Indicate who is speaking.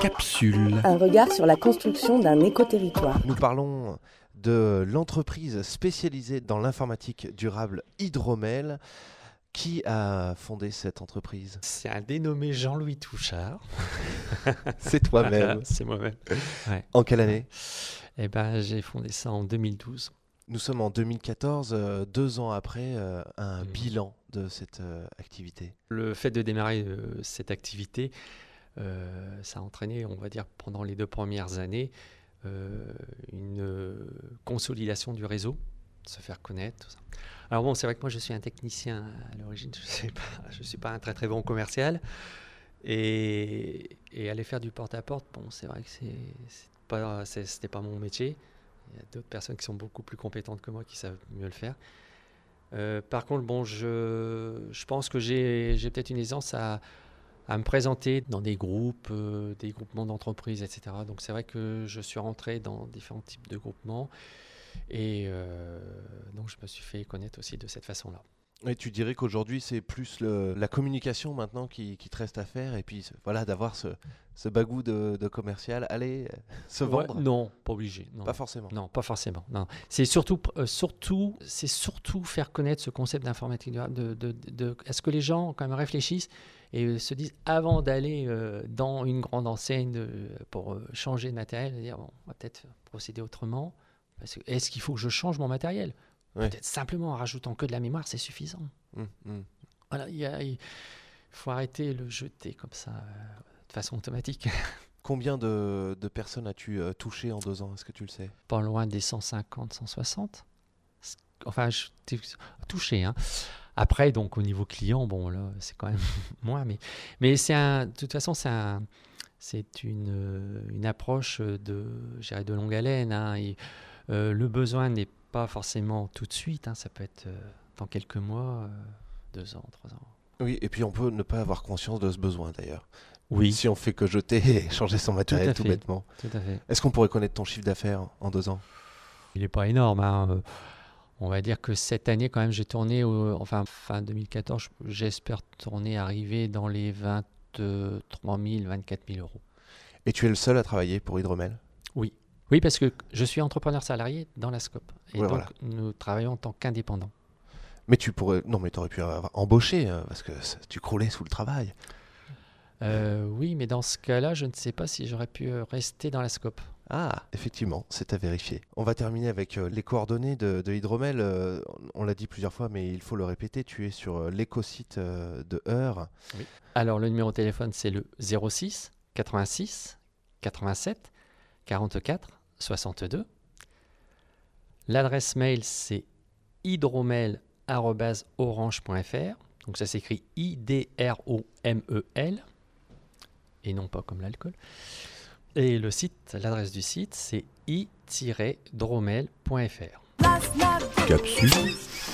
Speaker 1: Capsule.
Speaker 2: Un regard sur la construction d'un écoterritoire.
Speaker 3: Nous parlons de l'entreprise spécialisée dans l'informatique durable Hydromel. Qui a fondé cette entreprise ?
Speaker 4: C'est un dénommé Jean-Louis Touchard.
Speaker 3: C'est toi-même.
Speaker 4: C'est moi-même. Ouais.
Speaker 3: En quelle année ?
Speaker 4: J'ai fondé ça en 2012.
Speaker 3: Nous sommes en 2014, 2 ans après un bilan de cette activité.
Speaker 4: Le fait de démarrer cette activité, ça a entraîné, on va dire, pendant les 2 premières années, une consolidation du réseau, de se faire connaître, tout ça. Alors bon, c'est vrai que moi je suis un technicien à l'origine, je suis pas un très très bon commercial, et aller faire du porte-à-porte, bon, c'est vrai que c'était pas mon métier. Il y a d'autres personnes qui sont beaucoup plus compétentes que moi qui savent mieux le faire. Par contre, bon, je pense que j'ai peut-être une aisance à me présenter dans des groupes, des groupements d'entreprises, etc. Donc c'est vrai que je suis rentré dans différents types de groupements et donc je me suis fait connaître aussi de cette façon-là.
Speaker 3: Et tu dirais qu'aujourd'hui c'est plus la communication maintenant qui te reste à faire, et puis voilà, d'avoir ce bagou de commercial, aller se vendre.
Speaker 4: Non, pas obligé. Non.
Speaker 3: Pas forcément.
Speaker 4: Non, pas forcément. Non. C'est surtout faire connaître ce concept d'informatique durable. Est-ce que les gens quand même réfléchissent et se disent, avant d'aller dans une grande enseigne pour changer de matériel, dire, bon, on va peut-être procéder autrement. Est-ce qu'il faut que je change mon matériel ?
Speaker 3: Ouais.
Speaker 4: Peut-être simplement en rajoutant que de la mémoire, c'est suffisant. Voilà, il faut arrêter le jeter comme ça, de façon automatique.
Speaker 3: Combien de personnes as-tu touché en 2 ans ? Est-ce que tu le sais ?
Speaker 4: Pas loin des 150, 160. Enfin, je t'ai touché, hein. Après, donc, au niveau client, bon, là, c'est quand même moins. Mais de toute façon, c'est une approche de longue haleine, hein, et, le besoin n'est pas forcément tout de suite, hein, ça peut être dans quelques mois, 2 ans, 3 ans.
Speaker 3: Oui, et puis on peut ne pas avoir conscience de ce besoin d'ailleurs.
Speaker 4: Oui.
Speaker 3: Si on fait que jeter et changer son matériel tout bêtement.
Speaker 4: Tout à fait.
Speaker 3: Est-ce qu'on pourrait connaître ton chiffre d'affaires en 2 ans ?
Speaker 4: Il n'est pas énorme, hein. On va dire que cette année, quand même, j'ai tourné, fin 2014, j'espère arriver dans les 23 000, 24 000 euros.
Speaker 3: Et tu es le seul à travailler pour Hydromel ?
Speaker 4: Oui. Oui, parce que je suis entrepreneur salarié dans la SCOP. Et
Speaker 3: ouais,
Speaker 4: donc,
Speaker 3: voilà.
Speaker 4: Nous travaillons en tant qu'indépendants.
Speaker 3: Mais tu aurais pu avoir embauché, parce que tu croulais sous le travail.
Speaker 4: Oui, mais dans ce cas-là, je ne sais pas si j'aurais pu rester dans la SCOP.
Speaker 3: Ah, effectivement, c'est à vérifier. On va terminer avec les coordonnées de Hydromel. On l'a dit plusieurs fois, mais il faut le répéter. Tu es sur l'écosite de Heure.
Speaker 4: Oui. Alors, le numéro de téléphone, c'est le 06 86 87 44 62. L'adresse mail, c'est hydromel@orange.fr. Donc, ça s'écrit IDROMEL et non pas comme l'alcool. Et l'adresse du site, c'est i-dromel.fr.
Speaker 1: Capsule.